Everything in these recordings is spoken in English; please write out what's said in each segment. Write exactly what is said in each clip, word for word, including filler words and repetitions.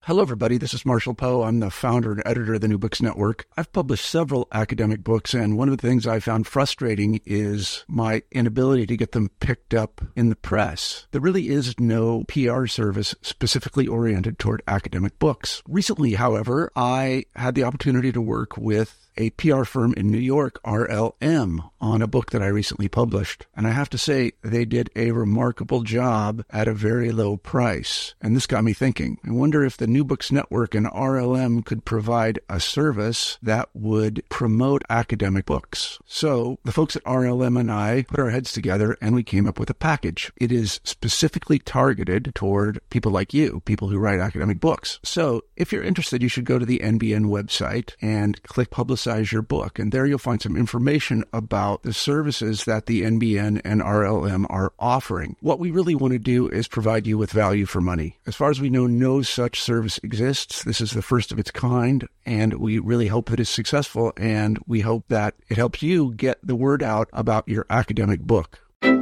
Hello, everybody. This is Marshall Poe. I'm the founder and editor of the New Books Network. I've published several academic books, and one of the things I found frustrating is my inability to get them picked up in the press. There really is no P R service specifically oriented toward academic books. Recently, however, I had the opportunity to work with a P R firm in New York, R L M, on a book that I recently published. And I have to say, they did a remarkable job at a very low price. And this got me thinking. I wonder if the New Books Network and R L M could provide a service that would promote academic books. So the folks at R L M and I put our heads together and we came up with a package. It is specifically targeted toward people like you, people who write academic books. So if you're interested, you should go to the N B N website and click Publicize your book, and there you'll find some information about the services that the N B N and R L M are offering. What we really want to do is provide you with value for money. As far as we know, no such service exists. This is the first of its kind, and we really hope that it's successful, and we hope that it helps you get the word out about your academic book.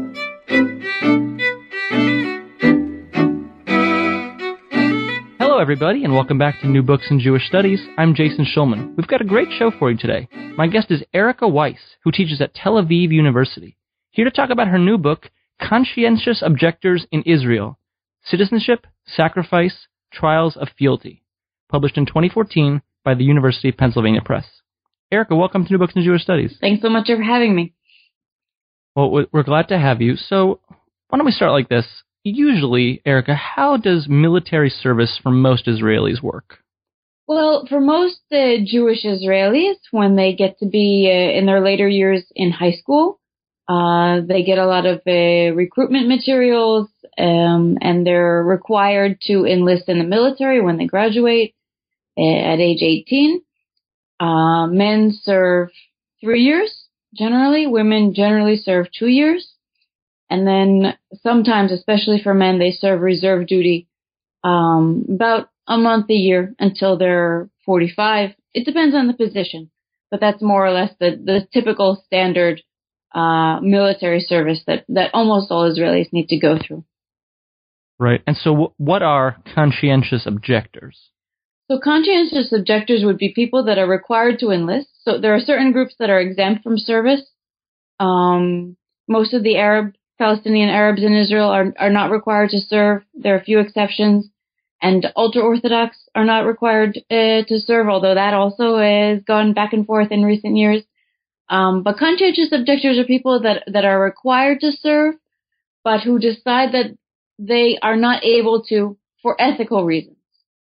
Hello, everybody, and welcome back to New Books in Jewish Studies. I'm Jason Schulman. We've got a great show for you today. My guest is Erica Weiss, who teaches at Tel Aviv University, here to talk about her new book, Conscientious Objectors in Israel: Citizenship, Sacrifice, Trials of Fealty, published in twenty fourteen by the University of Pennsylvania Press. Erica, welcome to New Books in Jewish Studies. Thanks so much for having me. Well, we're glad to have you. So why don't we start like this? Usually, Erica, how does military service for most Israelis work? Well, for most uh, Jewish Israelis, when they get to be uh, in their later years in high school, uh, they get a lot of uh, recruitment materials, um, and they're required to enlist in the military when they graduate uh, at age eighteen. Uh, men serve three years, generally. Women generally serve two years. And then sometimes, especially for men, they serve reserve duty um, about a month a year until they're forty-five. It depends on the position, but that's more or less the, the typical standard uh, military service that, that almost all Israelis need to go through. Right. And so w- what are conscientious objectors? So conscientious objectors would be people that are required to enlist. So there are certain groups that are exempt from service. Um, most of the Arab Palestinian Arabs in Israel are, are not required to serve. There are a few exceptions. And ultra-Orthodox are not required uh, to serve, although that also has gone back and forth in recent years. Um, but conscientious objectors are people that, that are required to serve, but who decide that they are not able to for ethical reasons.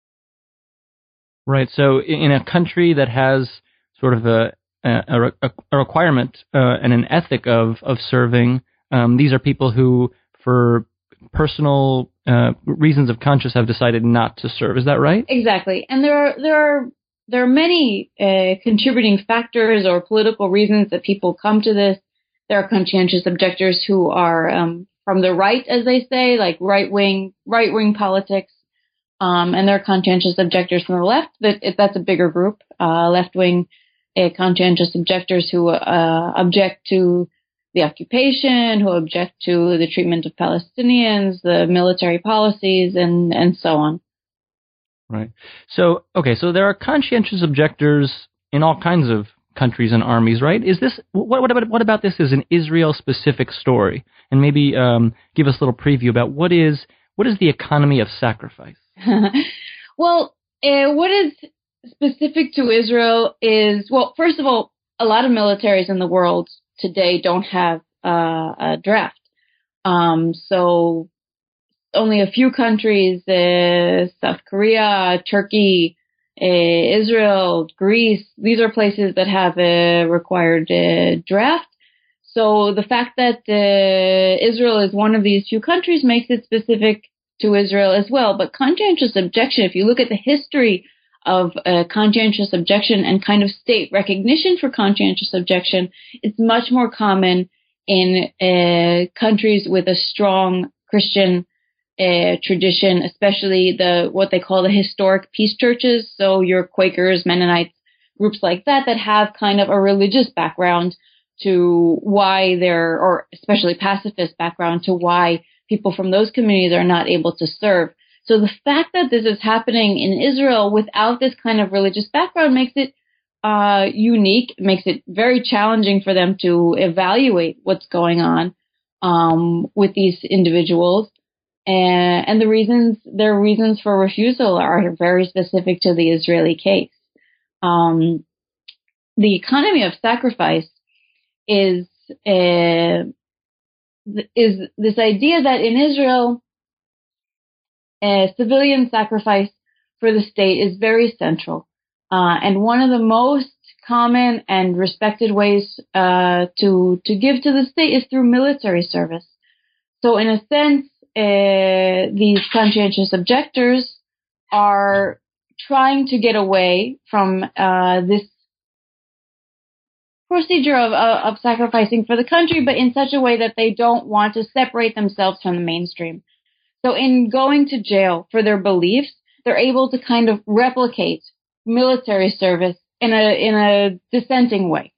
Right. So in a country that has sort of a, a, a requirement uh, and an ethic of, of serving, Um, these are people who, for personal uh, reasons of conscience, have decided not to serve. Is that right? Exactly. And there are there are there are many uh, contributing factors or political reasons that people come to this. There are conscientious objectors who are um, from the right, as they say, like right wing right wing politics, um, and there are conscientious objectors from the left. That that's a bigger group, uh, left wing uh, conscientious objectors who uh, object to the occupation, who object to the treatment of Palestinians, the military policies, and, and so on. Right. So, okay, so there are conscientious objectors in all kinds of countries and armies, right? Is this what, what about what about this is an Israel-specific story? And maybe um, give us a little preview about what is what is the economy of sacrifice? Well, uh, what is specific to Israel is, well, first of all, a lot of militaries in the world today don't have uh, a draft. Um, so only a few countries, uh, South Korea, Turkey, uh, Israel, Greece, these are places that have a required uh, draft. So the fact that uh, Israel is one of these few countries makes it specific to Israel as well. But conscientious objection, if you look at the history of uh, conscientious objection and kind of state recognition for conscientious objection, it's much more common in uh, countries with a strong Christian uh, tradition, especially the what they call the historic peace churches. So your Quakers, Mennonites, groups like that that have kind of a religious background to why they're, or especially pacifist background to why people from those communities are not able to serve. So the fact that this is happening in Israel without this kind of religious background makes it uh, unique, makes it very challenging for them to evaluate what's going on um, with these individuals. And, and the reasons, their reasons for refusal are very specific to the Israeli case. Um, the economy of sacrifice is uh, is this idea that in Israel, uh, civilian sacrifice for the state is very central, uh, and one of the most common and respected ways uh, to to give to the state is through military service. So, in a sense, uh, these conscientious objectors are trying to get away from uh, this procedure of, of, of sacrificing for the country, but in such a way that they don't want to separate themselves from the mainstream. So in going to jail for their beliefs, they're able to kind of replicate military service in a in a dissenting way.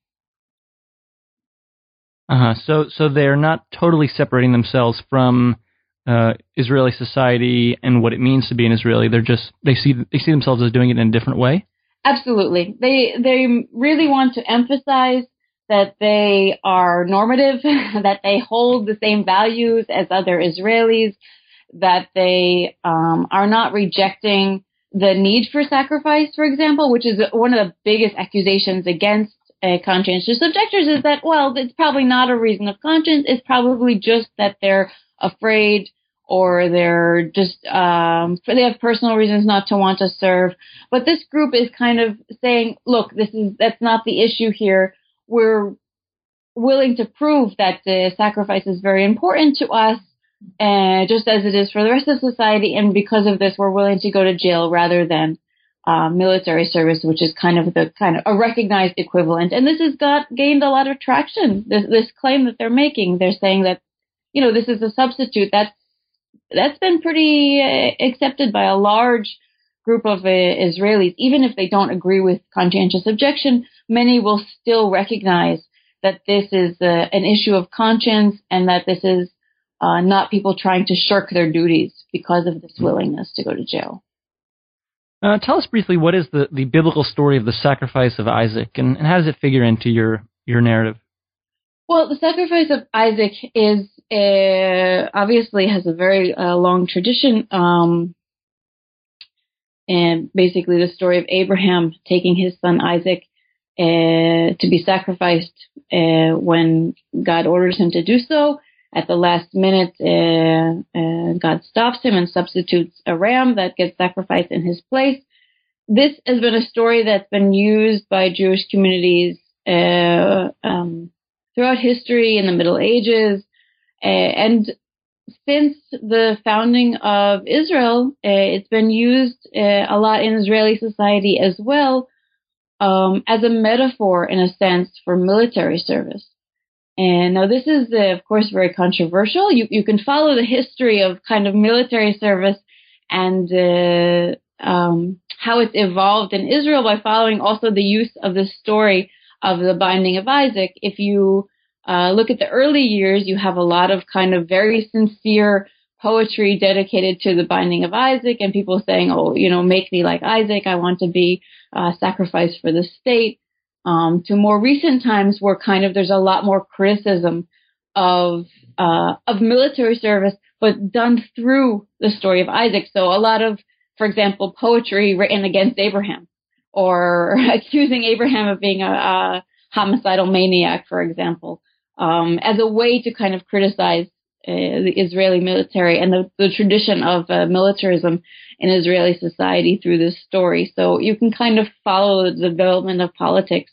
Uh-huh. So so they're not totally separating themselves from uh, Israeli society and what it means to be an Israeli. They're just they see they see themselves as doing it in a different way. Absolutely. They they really want to emphasize that they are normative, that they hold the same values as other Israelis, that they um, are not rejecting the need for sacrifice, for example, which is one of the biggest accusations against uh, conscientious objectors is that, well, it's probably not a reason of conscience. It's probably just that they're afraid or they're just, um, they have personal reasons not to want to serve. But this group is kind of saying, look, this is, that's not the issue here. We're willing to prove that the sacrifice is very important to us, uh, just as it is for the rest of society. And because of this, we're willing to go to jail rather than, uh, military service, which is kind of the kind of a recognized equivalent. And this has got gained a lot of traction. This, this claim that they're making, they're saying that, you know, this is a substitute. That's, That's been pretty uh, accepted by a large group of uh, Israelis. Even if they don't agree with conscientious objection, many will still recognize that this is uh, an issue of conscience and that this is uh, not people trying to shirk their duties because of this willingness to go to jail. Uh, tell us briefly, what is the, the biblical story of the sacrifice of Isaac, and, and how does it figure into your, your narrative? Well, the sacrifice of Isaac is uh, obviously has a very uh, long tradition, um, and basically the story of Abraham taking his son Isaac uh, to be sacrificed uh, when God orders him to do so. At the last minute, uh, uh, God stops him and substitutes a ram that gets sacrificed in his place. This has been a story that's been used by Jewish communities uh, um, throughout history in the Middle Ages, uh, and since the founding of Israel, uh, it's been used uh, a lot in Israeli society as well, um, as a metaphor, in a sense, for military service. And now this is, uh, of course, very controversial. You, you can follow the history of kind of military service and uh, um, how it's evolved in Israel by following also the use of the story of the binding of Isaac. If you uh, look at the early years, you have a lot of kind of very sincere poetry dedicated to the binding of Isaac and people saying, oh, you know, make me like Isaac. I want to be uh, sacrificed for the state. Um, to more recent times where kind of there's a lot more criticism of uh, of military service, but done through the story of Isaac. So a lot of, for example, poetry written against Abraham or accusing Abraham of being a, a homicidal maniac, for example, um, as a way to kind of criticize uh, the Israeli military and the, the tradition of uh, militarism in Israeli society through this story. So you can kind of follow the development of politics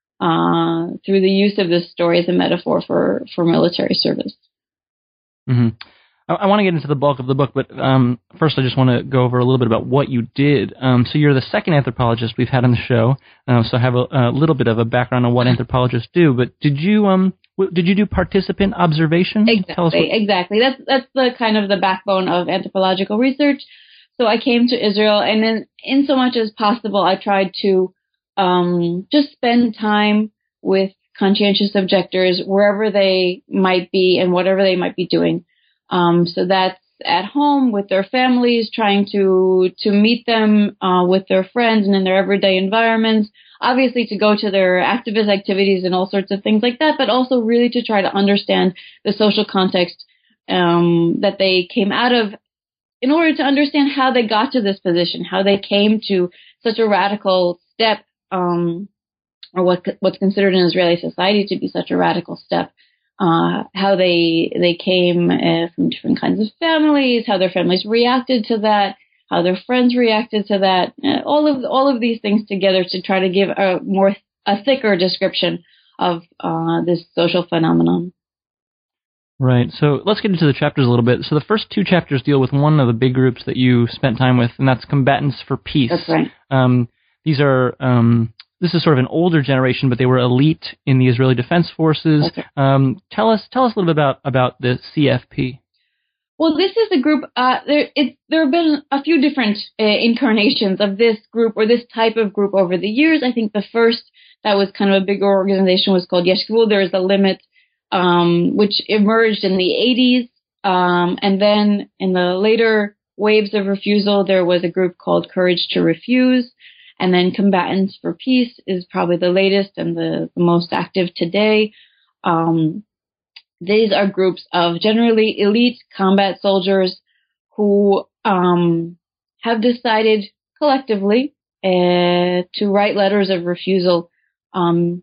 uh, through the use of this story as a metaphor for, for military service. Mm-hmm. I, I want to get into the bulk of the book, but um, first I just want to go over a little bit about what you did. Um, so you're the second anthropologist we've had on the show, uh, so I have a, a little bit of a background on what anthropologists do. But did you um did you do participant observation? Exactly, Tell us what- exactly. That's that's the kind of the backbone of anthropological research. So I came to Israel, and in, in so much as possible, I tried to um, just spend time with conscientious objectors wherever they might be and whatever they might be doing. Um, so that's at home with their families, trying to to meet them uh, with their friends and in their everyday environments. Obviously, to go to their activist activities and all sorts of things like that, but also really to try to understand the social context um, that they came out of, in order to understand how they got to this position, how they came to such a radical step, um, or what what's considered in Israeli society to be such a radical step. Uh, how they they came uh, from different kinds of families, how their families reacted to that, how their friends reacted to that, uh, all of all of these things together to try to give a more a thicker description of uh, this social phenomenon. Right. So let's get into the chapters a little bit. So the first two chapters deal with one of the big groups that you spent time with, and that's Combatants for Peace. That's right. Um, these are um, this is sort of an older generation, but they were elite in the Israeli Defense Forces. Okay. Um, tell us tell us a little bit about about the C F P. Well, this is a group. Uh, there, it, there have been a few different uh, incarnations of this group or this type of group over the years. I think the first that was kind of a bigger organization was called Yesh Gvul. There is a limit, um, which emerged in the eighties, um, and then in the later waves of refusal, there was a group called Courage to Refuse, and then Combatants for Peace is probably the latest and the, the most active today. Um, These are groups of generally elite combat soldiers who um, have decided collectively uh, to write letters of refusal um,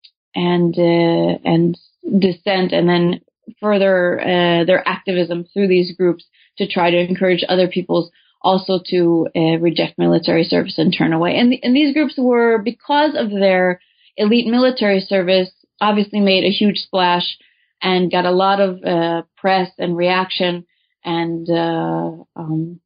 and uh, and dissent, and then further uh, their activism through these groups to try to encourage other peoples also to uh, reject military service and turn away. And, the, and these groups were, because of their elite military service, obviously made a huge splash and got a lot of uh, press and reaction and uh, um,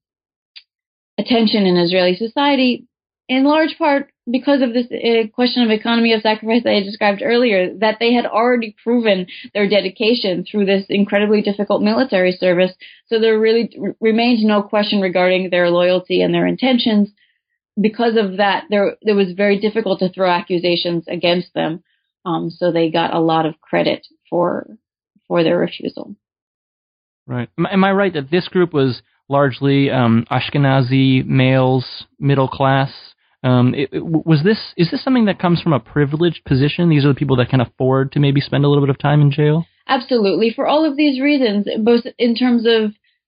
attention in Israeli society, in large part because of this uh, question of economy of sacrifice that I described earlier, that they had already proven their dedication through this incredibly difficult military service. So there really r- remains no question regarding their loyalty and their intentions. Because of that, there, it was very difficult to throw accusations against them. Um, so they got a lot of credit for for their refusal. Right. Am, am I right that this group was largely um, Ashkenazi males, middle class? Um, it, it, was this is this something that comes from a privileged position? These are the people that can afford to maybe spend a little bit of time in jail? Absolutely, for all of these reasons, both in terms of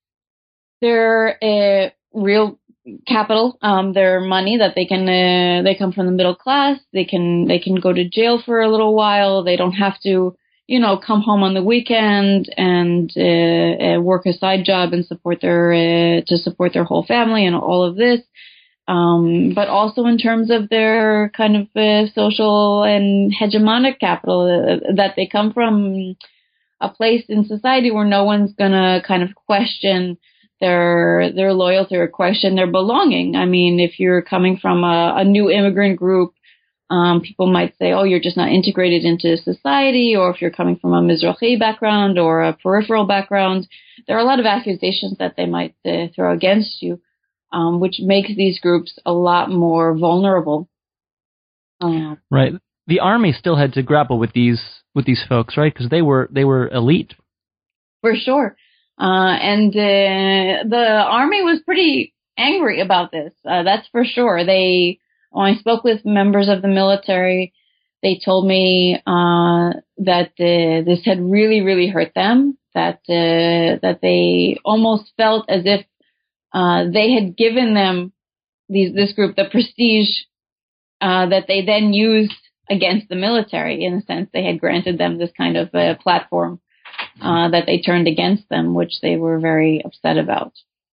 their uh, real capital, um, their money that they can uh, they come from the middle class. They can they can go to jail for a little while. They don't have to, you know, come home on the weekend and uh, uh, work a side job and support their uh, to support their whole family and all of this. Um, but also in terms of their kind of uh, social and hegemonic capital, uh, that they come from a place in society where no one's gonna kind of question their their loyalty or question their belonging. I mean, if you're coming from a, a new immigrant group, Um, people might say, oh, you're just not integrated into society, or if you're coming from a Mizrahi background or a peripheral background, there are a lot of accusations that they might uh, throw against you, um, which makes these groups a lot more vulnerable. Uh, right. The army still had to grapple with these with these folks, right? Because they were they were elite. For sure. Uh, and uh, the army was pretty angry about this. Uh, that's for sure. They When I spoke with members of the military, they told me uh, that uh, this had really, really hurt them, that uh, that they almost felt as if uh, they had given them, these, this group, the prestige uh, that they then used against the military. In a sense, they had granted them this kind of uh, platform uh, that they turned against them, which they were very upset about.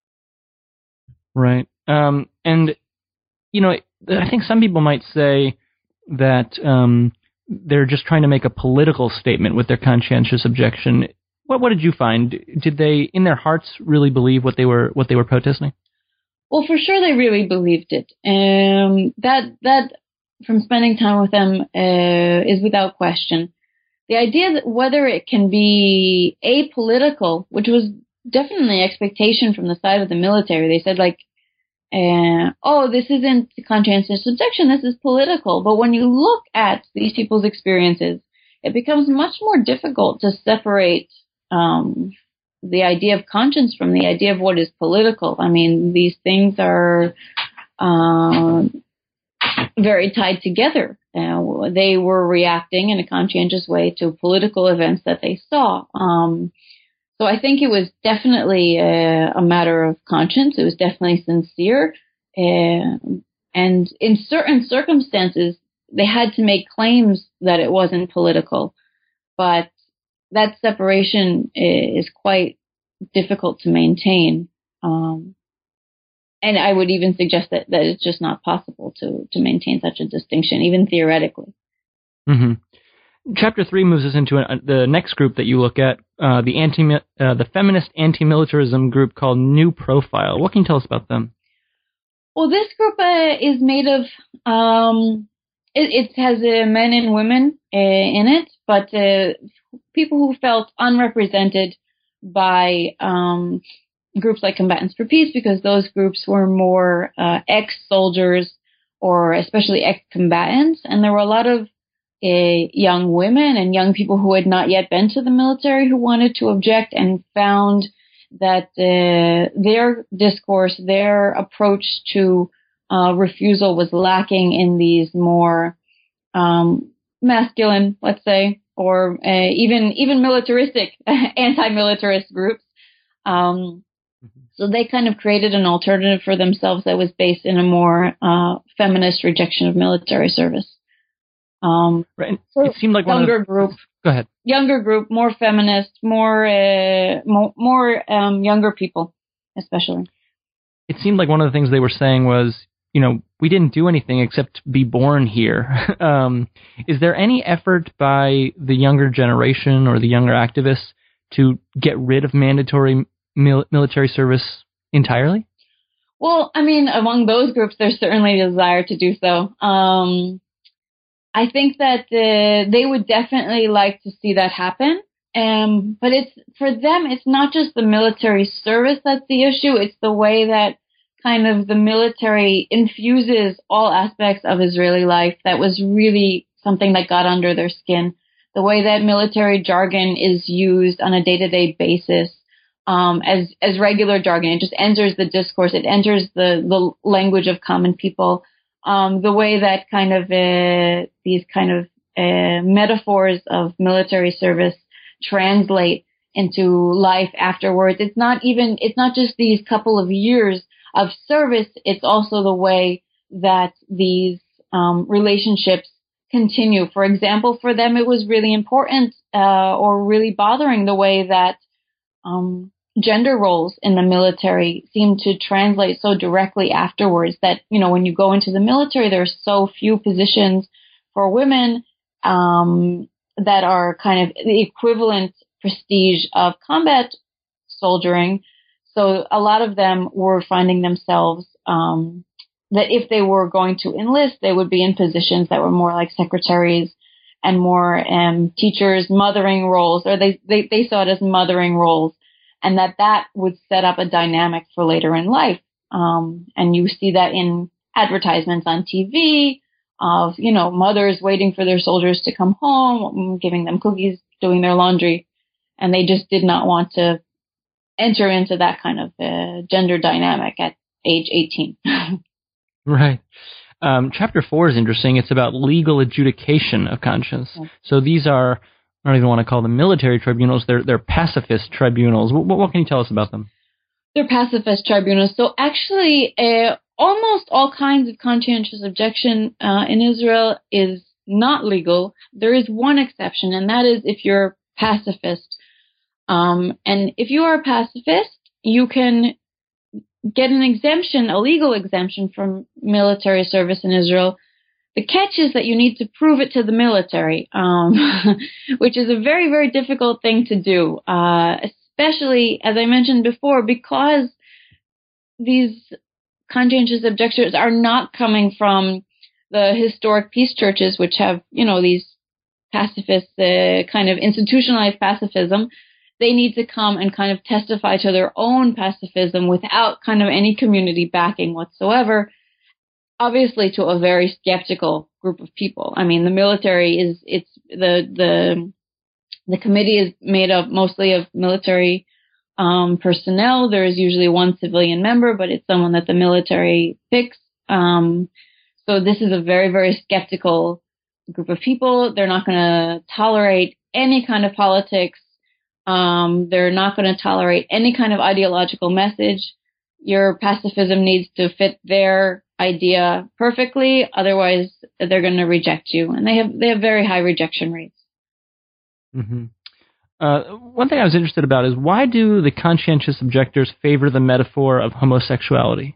Right. Um, and, you know, I think some people might say that um, they're just trying to make a political statement with their conscientious objection. What, what did you find? Did they, in their hearts, really believe what they were what they were protesting? Well, for sure, they really believed it. Um, that that from spending time with them uh, is without question. The idea that whether it can be apolitical, which was definitely an expectation from the side of the military, they said like, Uh, oh, this isn't conscientious objection, this is political. But when you look at these people's experiences, it becomes much more difficult to separate um, the idea of conscience from the idea of what is political. I mean, these things are uh, very tied together. Uh, they were reacting in a conscientious way to political events that they saw. Um, so I think it was definitely a, a matter of conscience. It was definitely sincere. Uh, and in certain circumstances, they had to make claims that it wasn't political. But that separation is quite difficult to maintain. Um, and I would even suggest that, that it's just not possible to, to maintain such a distinction, even theoretically. Mm-hmm. Chapter three moves us into a, the next group that you look at, uh, the anti uh, the feminist anti-militarism group called New Profile. What can you tell us about them? Well, this group uh, is made of, um, it, it has uh, men and women uh, in it, but uh, people who felt unrepresented by um, groups like Combatants for Peace, because those groups were more uh, ex-soldiers or especially ex-combatants, and there were a lot of uh, young women and young people who had not yet been to the military who wanted to object and found that uh, their discourse, their approach to uh, refusal was lacking in these more um, masculine, let's say, or uh, even even militaristic, anti-militarist groups. Um, mm-hmm. So they kind of created an alternative for themselves that was based in a more uh, feminist rejection of military service. Um, right. So it seemed like younger one of the, group. Go ahead. Younger group, more feminist, more uh, more, more um, younger people, especially. It seemed like one of the things they were saying was, you know, we didn't do anything except be born here. um, is there any effort by the younger generation or the younger activists to get rid of mandatory mil- military service entirely? Well, I mean, among those groups, there's certainly a desire to do so. Um, I think that uh, they would definitely like to see that happen. Um, but it's for them, it's not just the military service that's the issue. It's the way that kind of the military infuses all aspects of Israeli life that was really something that got under their skin. The way that military jargon is used on a day-to-day basis um, as as regular jargon. It just enters the discourse. It enters the, the language of common people. Um, the way that kind of uh, these kind of uh, metaphors of military service translate into life afterwards. It's not even, it's not just these couple of years of service. It's also the way that these um, relationships continue. For example, for them, it was really important uh, or really bothering the way that um, gender roles in the military seem to translate so directly afterwards that, you know, when you go into the military, there's so few positions for women um, that are kind of the equivalent prestige of combat soldiering. So a lot of them were finding themselves um, that if they were going to enlist, they would be in positions that were more like secretaries and more um, teachers, mothering roles, or they, they, they saw it as mothering roles. And that that would set up a dynamic for later in life. Um, and you see that in advertisements on T V of, you know, mothers waiting for their soldiers to come home, giving them cookies, doing their laundry. And they just did not want to enter into that kind of uh, gender dynamic at age eighteen. Right. Um, chapter four is interesting. It's about legal adjudication of conscience. Yeah. So these are, I don't even want to call them military tribunals. They're they're pacifist tribunals. What, what can you tell us about them? They're pacifist tribunals. So actually, uh, almost all kinds of conscientious objection uh, in Israel is not legal. There is one exception, and that is if you're pacifist. Um, and if you are a pacifist, you can get an exemption, a legal exemption from military service in Israel. The catch is that you need to prove it to the military, um, which is a very, very difficult thing to do, uh, especially, as I mentioned before, because these conscientious objectors are not coming from the historic peace churches, which have, you know, these pacifist, uh, kind of institutionalized pacifism. They need to come and kind of testify to their own pacifism without kind of any community backing whatsoever. Obviously, to a very skeptical group of people. I mean, the military is, it's, the, the, the committee is made up mostly of military, um, personnel. There is usually one civilian member, but it's someone that the military picks. Um, so this is a very, very skeptical group of people. They're not going to tolerate any kind of politics. Um, they're not going to tolerate any kind of ideological message. Your pacifism needs to fit their idea perfectly. Otherwise, they're going to reject you. And they have they have very high rejection rates. Mm-hmm. Uh, one thing I was interested about is why do the conscientious objectors favor the metaphor of homosexuality?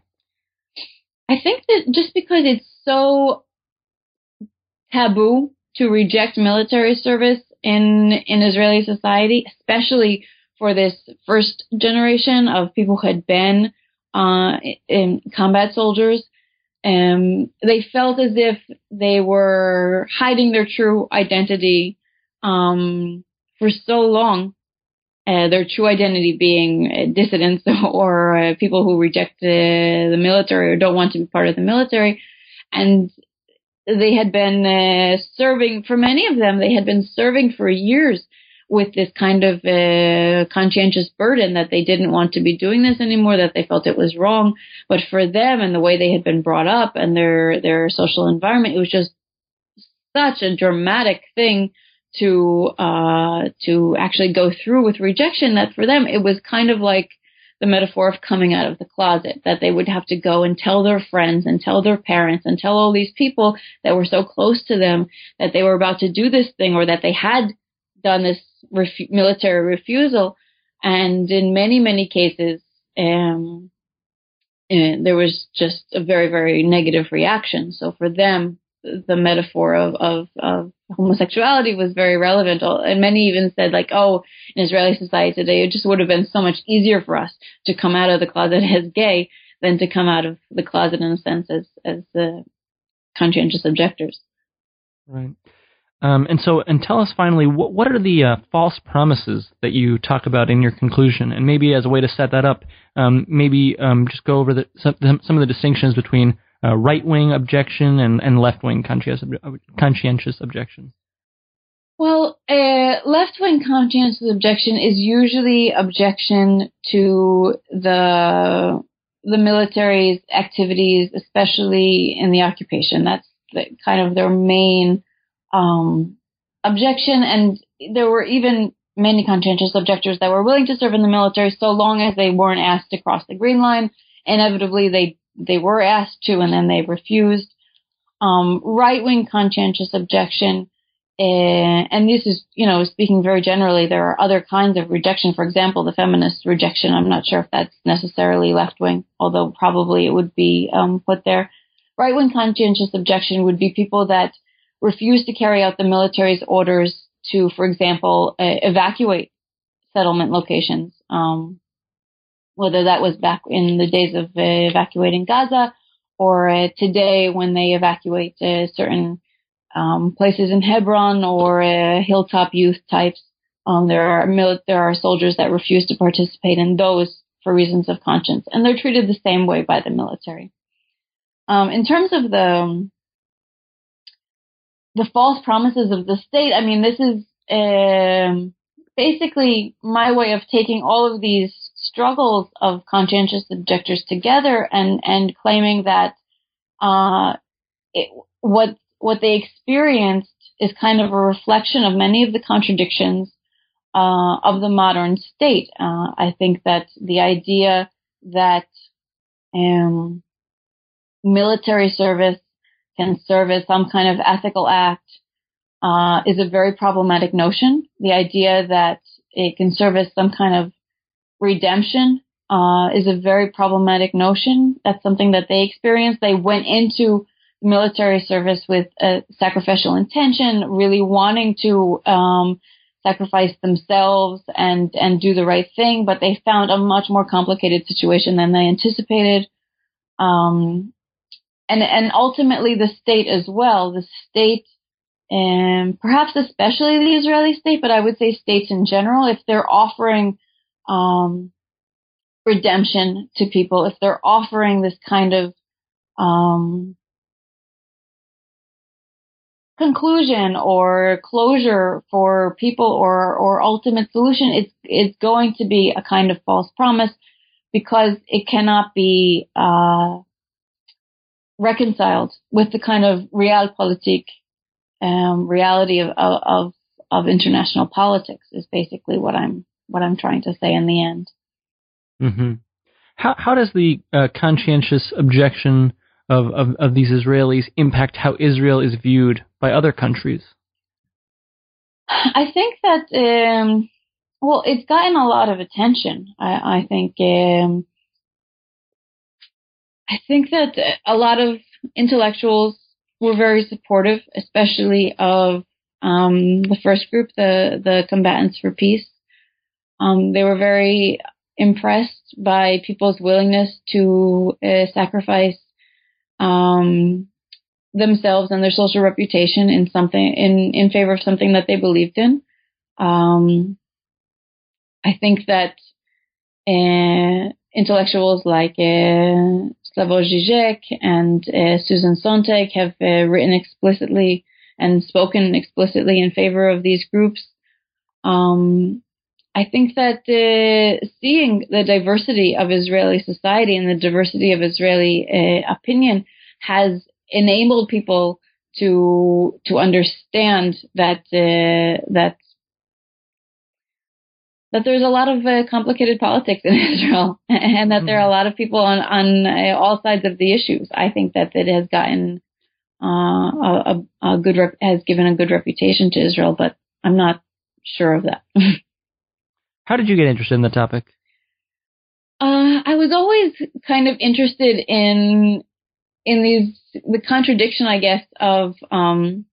I think that just because it's so taboo to reject military service in in Israeli society, especially for this first generation of people who had been uh, in combat soldiers, um, they felt as if they were hiding their true identity um, for so long. Uh, their true identity being uh, dissidents or uh, people who reject uh, the military or don't want to be part of the military. And they had been uh, serving, for many of them, they had been serving for years with this kind of uh, conscientious burden that they didn't want to be doing this anymore, that they felt it was wrong. But for them and the way they had been brought up and their, their social environment, it was just such a dramatic thing to uh to actually go through with rejection that for them it was kind of like the metaphor of coming out of the closet, that they would have to go and tell their friends and tell their parents and tell all these people that were so close to them that they were about to do this thing or that they had done this refu- military refusal. And in many, many cases, um, and there was just a very, very negative reaction. So for them, the metaphor of, of, of homosexuality was very relevant. And many even said, like, oh, in Israeli society today, it just would have been so much easier for us to come out of the closet as gay than to come out of the closet in a sense as, as the conscientious objectors. Right. Um, and so, and tell us finally, what, what are the uh, false promises that you talk about in your conclusion? And maybe as a way to set that up, um, maybe um, just go over the, some, some of the distinctions between uh, right-wing objection and, and left-wing conscientious, conscientious objection. Well, uh, left-wing conscientious objection is usually objection to the the military's activities, especially in the occupation. That's the, kind of their main um, objection. And there were even many conscientious objectors that were willing to serve in the military so long as they weren't asked to cross the green line. Inevitably, they they were asked to, and then they refused. Um, right-wing conscientious objection, uh, and this is, you know, speaking very generally, there are other kinds of rejection. For example, the feminist rejection. I'm not sure if that's necessarily left-wing, although probably it would be um, put there. Right-wing conscientious objection would be people that refuse to carry out the military's orders to, for example, uh, evacuate settlement locations. Um, whether that was back in the days of uh, evacuating Gaza or uh, today when they evacuate uh, certain um, places in Hebron or uh, hilltop youth types. Um, there are mil- there are soldiers that refuse to participate in those for reasons of conscience, and they're treated the same way by the military. Um, in terms of the the false promises of the state, I mean, this is um, basically my way of taking all of these struggles of conscientious objectors together and, and claiming that uh, it, what what they experienced is kind of a reflection of many of the contradictions uh, of the modern state. Uh, I think that the idea that um, military service can serve as some kind of ethical act uh, is a very problematic notion. The idea that it can serve as some kind of redemption uh, is a very problematic notion. That's something that they experienced. They went into military service with a sacrificial intention, really wanting to um, sacrifice themselves and, and do the right thing, but they found a much more complicated situation than they anticipated. Um, and, and ultimately the state as well, the state, and perhaps especially the Israeli state, but I would say states in general, if they're offering um, redemption to people, if they're offering this kind of um, conclusion or closure for people or, or ultimate solution, it's, it's going to be a kind of false promise because it cannot be, uh, reconciled with the kind of realpolitik, um, reality of, of, of international politics is basically what I'm, what I'm trying to say in the end. Mm-hmm. How, how does the uh, conscientious objection Of, of, of these Israelis impact how Israel is viewed by other countries? I think that, um, well, it's gotten a lot of attention. I, I think, um, I think that a lot of intellectuals were very supportive, especially of um, the first group, the the Combatants for Peace. Um, they were very impressed by people's willingness to uh, sacrifice um, themselves and their social reputation in something in, in favor of something that they believed in. Um, I think that uh, intellectuals like uh, Slavoj Žižek and uh, Susan Sontag have uh, written explicitly and spoken explicitly in favor of these groups. Um, I think that uh, seeing the diversity of Israeli society and the diversity of Israeli uh, opinion has enabled people to to understand that uh, that that there's a lot of uh, complicated politics in Israel, and that there are a lot of people on on uh, all sides of the issues. I think that it has gotten uh, a, a good rep- has given a good reputation to Israel, but I'm not sure of that. How did you get interested in the topic? Uh, I was always kind of interested in in these the contradiction, I guess, of um,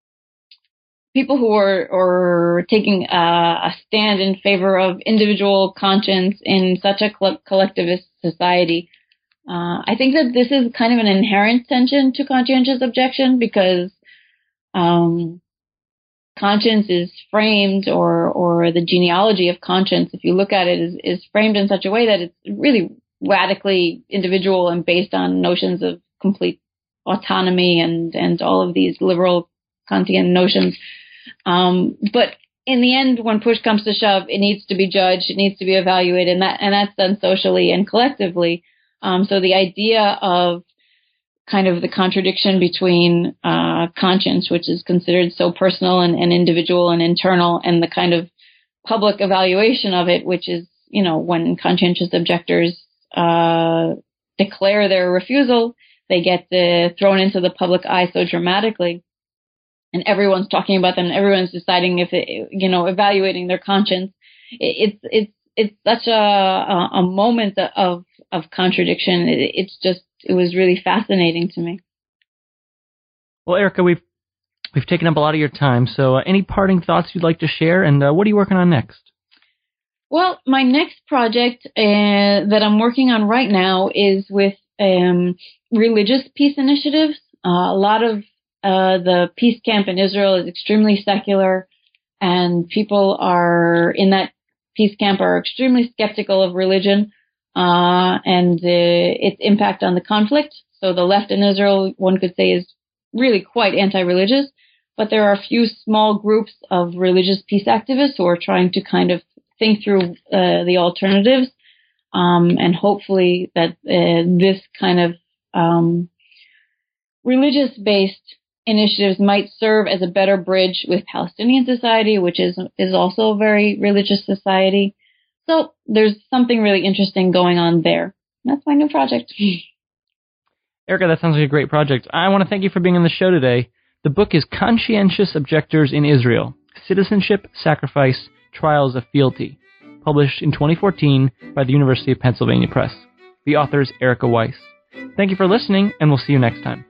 people who are or taking a, a stand in favor of individual conscience in such a co- collectivist society. Uh, I think that this is kind of an inherent tension to conscientious objection because um, conscience is framed, or or the genealogy of conscience, if you look at it, is, is framed in such a way that it's really radically individual and based on notions of complete autonomy and, and all of these liberal Kantian notions. Um, but in the end, when push comes to shove, it needs to be judged, it needs to be evaluated, and that and that's done socially and collectively. Um, so the idea of kind of the contradiction between uh, conscience, which is considered so personal and, and individual and internal, and the kind of public evaluation of it, which is, you know, when conscientious objectors uh, declare their refusal, they get uh, thrown into the public eye so dramatically, and everyone's talking about them, and everyone's deciding if it, you know, evaluating their conscience. It, it's it's it's such a a, a moment of of contradiction. It, it's just it was really fascinating to me. Well, Erica, we've we've taken up a lot of your time. So, uh, any parting thoughts you'd like to share, and uh, what are you working on next? Well, my next project uh, that I'm working on right now is with um, religious peace initiatives. Uh, a lot of uh, the peace camp in Israel is extremely secular, and people are in that peace camp are extremely skeptical of religion uh, and uh, its impact on the conflict. So the left in Israel, one could say, is really quite anti-religious, but there are a few small groups of religious peace activists who are trying to kind of think through uh, the alternatives, um, and hopefully that uh, this kind of um, religious-based initiatives might serve as a better bridge with Palestinian society, which is is also a very religious society. So there's something really interesting going on there. That's my new project. Erica, that sounds like a great project. I want to thank you for being on the show today. The book is Conscientious Objectors in Israel: Citizenship, Sacrifice, Trials of Fealty, published in twenty fourteen by the University of Pennsylvania Press. The author is Erica Weiss. Thank you for listening, and we'll see you next time.